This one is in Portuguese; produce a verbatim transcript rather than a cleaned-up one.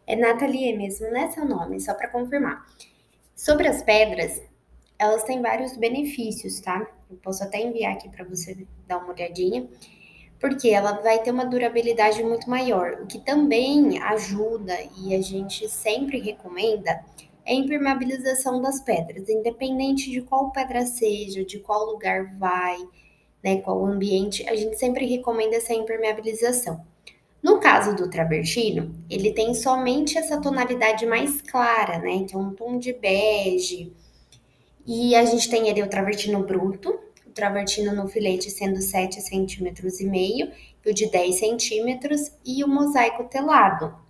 É Nathalie mesmo, né? Seu nome, só para confirmar. Sobre as pedras, elas têm vários benefícios, tá? Eu posso até enviar aqui para você dar uma olhadinha, porque ela vai ter uma durabilidade muito maior. O que também ajuda e a gente sempre recomenda é a impermeabilização das pedras, independente de qual pedra seja, de qual lugar vai, né, qual ambiente, a gente sempre recomenda essa impermeabilização. No caso do travertino, ele tem somente essa tonalidade mais clara, né? Que é um tom de bege. E a gente tem ali o travertino bruto, o travertino no filete sendo sete centímetros e meio, e o de dez centímetros, e o mosaico telado.